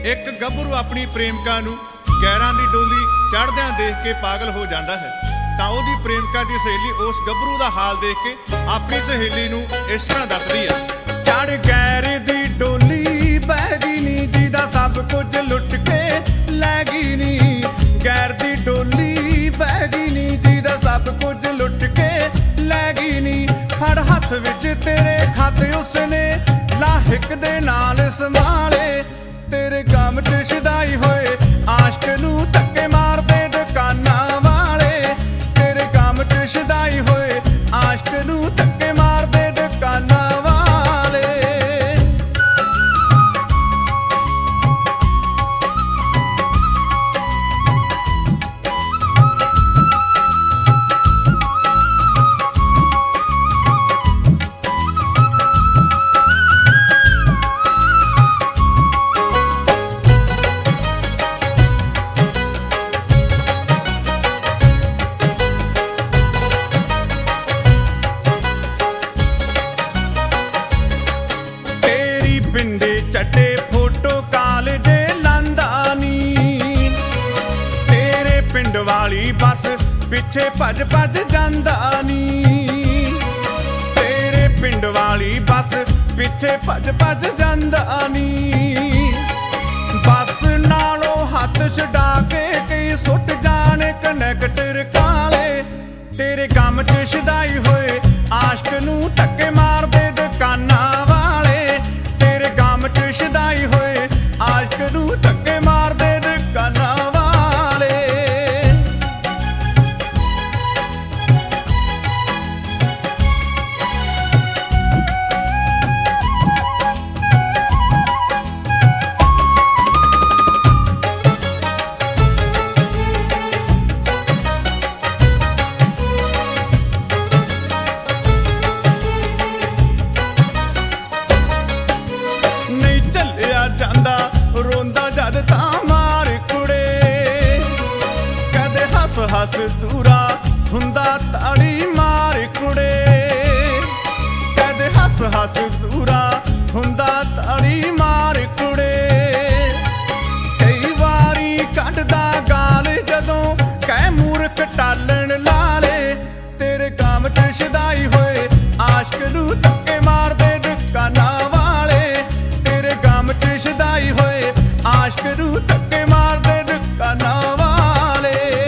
ਇੱਕ ਗੱਭਰੂ ਆਪਣੀ ਪ੍ਰੇਮਿਕਾ ਨੂੰ ਗੈਰਾਂ ਦੀ ਡੋਲੀ ਚੜ੍ਹਦਿਆਂ ਦੇਖ ਕੇ ਪਾਗਲ ਹੋ ਜਾਂਦਾ ਹੈ ਤਾਂ ਉਹਦੀ ਪ੍ਰੇਮਿਕਾ ਦੀ ਸਹੇਲੀ ਉਸ ਗੱਭਰੂ ਦਾ ਹਾਲ ਦੇਖ ਕੇ ਆਪਣੀ ਸਹੇਲੀ ਨੂੰ ਇਸ ਤਰ੍ਹਾਂ ਦੱਸਦੀ ਹੈ। ਚੜ ਗੈਰ ਦੀ ਡੋਲੀ ਬਹਿ ਗਈ ਨੀ, ਜਿਹਦਾ ਸਭ ਕੁਝ ਲੁੱਟ ਕੇ ਲੈ ਗਈ ਨੀ। ਗੈਰ ਦੀ ਡੋਲੀ ਬਹਿ ਗਈ ਨੀ, ਜਿਹਦਾ ਸਭ ਕੁਝ ਲੁੱਟ ਕੇ ਲੈ ਗਈ ਨੀ। ਫੜ ਹੱਥ ਵਿੱਚ ਤੇਰੇ ਖਾਤੇ ਉਸਨੇ ਲਾਹਿਕ ਦੇ ਨਾਲ ਸੰਭਾਲੇ। ਤੇਰੇ ਗਮ 'ਚ ਸ਼ਦਾਈ ਹੋਏ ਆਸ਼ਕ ਨੂੰ ਧੱਕੇ ਮਾਰਦੇ ਦੁਕਾਨਾਂ ਵਾਲੇ। ਤੇਰੇ ਗਮ 'ਚ ਸ਼ਦਾਈ ਹੋਏ ਆਸ਼ਕ ਨੂੰ ਧੱਕੇ ਮਾਰਦੇ ਦੁਕਾਨਾਂ ਵਾਲੇ। ਪਿੰਡੇ ਚੱਟੇ ਫੋਟੋ ਕਾਲਜੇ ਲਾਂਦਾ ਨੀ। ਤੇਰੇ ਪਿੰਡ ਵਾਲੀ ਬੱਸ ਪਿੱਛੇ ਭੱਜ ਭੱਜ ਜਾਂਦਾ ਨੀ। ਤੇਰੇ ਪਿੰਡ ਵਾਲੀ ਬੱਸ ਪਿੱਛੇ ਭੱਜ ਭੱਜ ਜਾਂਦਾ ਨੀ। ਬੱਸ ਨਾਲੋਂ ਹੱਥ ਛਡਾ ਕੇ ਕਈ ਸੁੱਟ ਜਾਣੇ ਕਨੈਕਟਰ ਕਾਲੇ। ਤੇਰੇ ਗਮ 'ਚ ਸ਼ਦਾਈ ਹੋਏ ਆਸ਼ਕ ਨੂੰ ਧੱਕੇ ਮਾਰਦੇ ਦੁਕਾਨਾਂ ਵਾਲੇ। ਤੇਰੇ ਗਮ 'ਚ ਸ਼ਦਾਈ ਹੋਏ ਆਸ਼ਕ ਨੂੰ ਧੱਕੇ ਮਾਰਦੇ ਦੁਕਾਨਾਂ ਵਾਲੇ। ਨਹੀਂ ਝੱਲਿਆ ਜਾਂਦਾ ਰੋਂਦਾ ਜਦ ਤਾਂ ਮਾਰ ਕੁੜੇ। ਕਦੇ ਹੱਸ ਹੱਸ ਦੂਰਾ ਹੁੰਦਾ ਤਾੜੀ ਮਾਰ ਕੁੜੇ। ਕਦੇ ਹੱਸ ਹੱਸ ਦੂਰਾ ਹੁੰਦਾ ਤਾੜੀ ਮਾਰ ਕੁੜੇ। ਕਈ ਵਾਰੀ ਕੱਢਦਾ ਗਾਲ ਜਦੋਂ ਕਹਿ ਮੂਰਖ ਟਾਲਣ ਲਾਲੇ। ਤੇਰੇ ਗਮ 'ਚ ਸ਼ਦਾਈ ਹੋਏ ਆਸ਼ਕ ਨੂੰ ਧੱਕੇ ਮਾਰਦੇ ਦੁਕਾਨਾਂ ਵਾਲੇ। ਤੇਰੇ ਗਮ 'ਚ ਸ਼ਦਾਈ ਹੋਏ ਆਸ਼ਕ ਨੂੰ ਧੱਕੇ ਮਾਰਦੇ ਦੁਕਾਨਾਂ ਵਾਲੇ।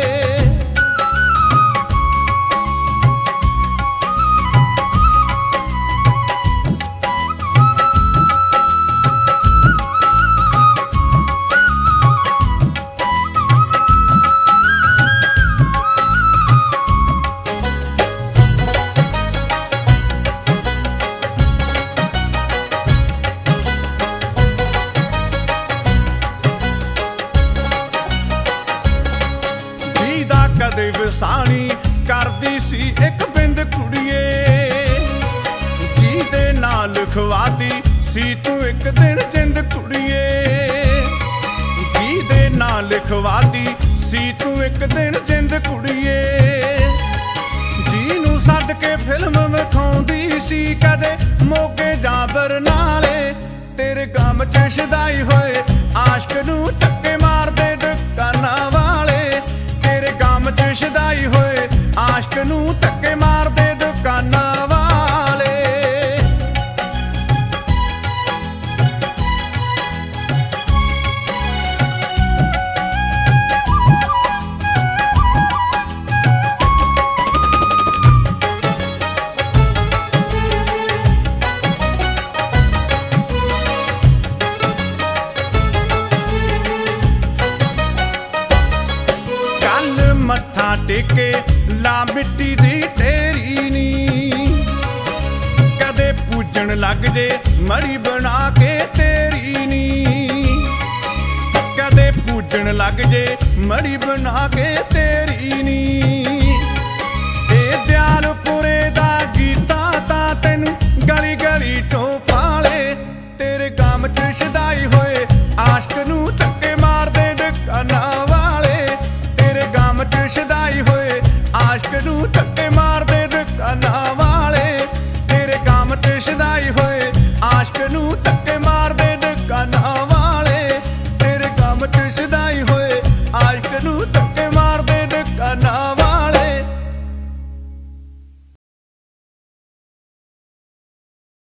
ਜਿਹਦਾ ਕਦੇ ਵਸਾਣੀ ਕਰਦੀ ਸੀ ਇੱਕ ਬਿੰਦ ਕੁੜੀਏ। ਜਿਹਦੇ ਨਾਲ ਲਿਖਵਾਤੀ ਸੀ ਤੂੰ ਇੱਕ ਦਿਨ ਜਿੰਦ ਕੁੜੀਏ। ਜਿਹਦੇ ਨਾਲ ਲਿਖਵਾਤੀ ਸੀ ਤੂੰ ਇੱਕ ਦਿਨ ਜਿੰਦ ਕੁੜੀਏ। ਜਿਹਨੂੰ ਸੱਦ ਕੇ ਫਿਲਮ ਵਿਖਾਉਂਦੀ ਸੀ ਕਦੇ ਮੋਗੇ ਜਾਂ ਬਰਨਾਲੇ। ਤੇਰੇ ਗਮ 'ਚ ਸ਼ਦਾਈ ਹੋਏ ਆਸ਼ਕ ਨੂੰ ਧੱਕੇ ਮਾਰਦੇ ਦੁਕਾਨਾਂ ਵਾਲੇ। ਤੇਰੇ ਗਮ 'ਚ ਸ਼ਦਾਈ ਹੋਏ ਆਸ਼ਕ ਨੂੰ ਧੱਕੇ ਮਾਰਦੇ ਦੁਕਾਨਾਂ ਵਾਲੇ। ਕੱਲ ਮੱਥਾ ਟੇਕੇ ਲਾ ਮਿੱਟੀ ਦੀ ਢੇਰੀ ਨੀ। ਕਦੇ ਪੂਜਣ ਲੱਗ ਜੇ ਮੜੀ ਬਣਾ ਕੇ ਤੇਰੀ ਨੀ। ਕਦੇ ਪੂਜਣ ਲੱਗ ਜੇ ਮੜੀ ਬਣਾ ਕੇ ਤੇਰੀ ਨੀ। ਇਹ ਦਿਆਲਪੁਰੇ ਦਾ ਗੀਤਾ ਤਾਂ ਤੈਨੂੰ ਗਲੀ ਗਲੀ ਚੋਂ ਪਾਲੇ। ਤੇਰੇ ਗਮ 'ਚ ਸ਼ਦਾਈ ਹੋਏ